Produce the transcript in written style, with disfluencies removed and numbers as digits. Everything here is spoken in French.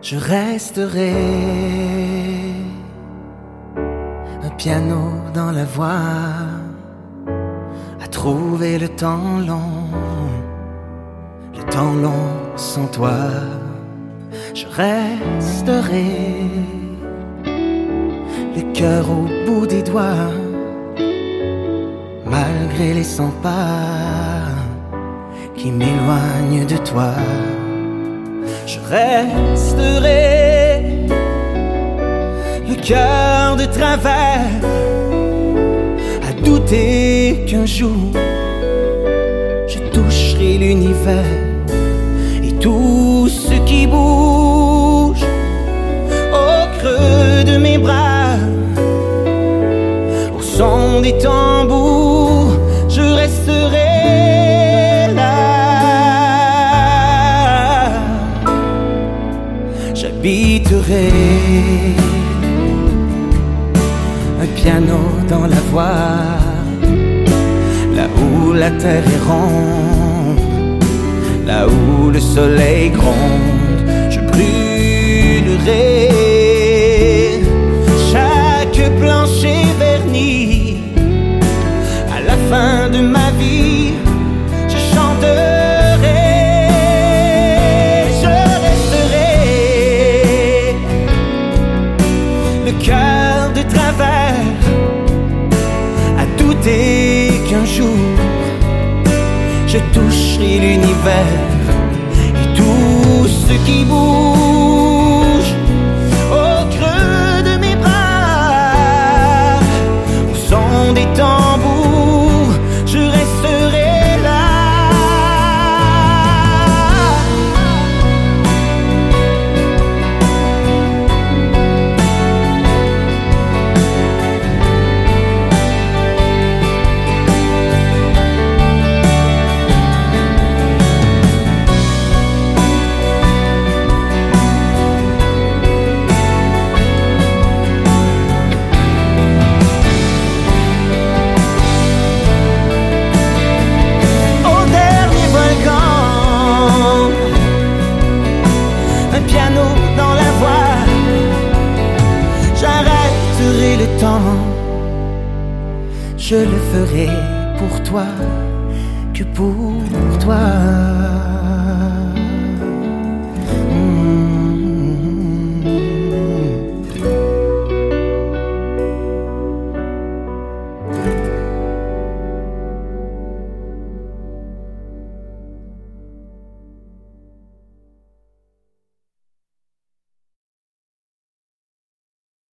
je resterai. Un piano dans la voix, à trouver le temps long sans toi, je resterai. Le cœur au bout des doigts, malgré les 100 pas qui m'éloignent de toi, je resterai. Le cœur de travers, à douter qu'un jour je toucherai l'univers et tout ce qui bouge au creux de mes bras. Au son des tambours, je resterai là. J'habiterai un piano dans la voix, là où la terre est ronde, là où le soleil gronde. Je brûlerai chaque plancher verni. À la fin de ma vie, je chanterai, je resterai. Le cœur de travers, à douter qu'un jour je toucherai l'univers et tout ce qui bouge au creux de mes bras. Au son des tambours, je resterai là. Piano dans la voix, j'arrêterai le temps. Je le ferai pour toi, que pour toi.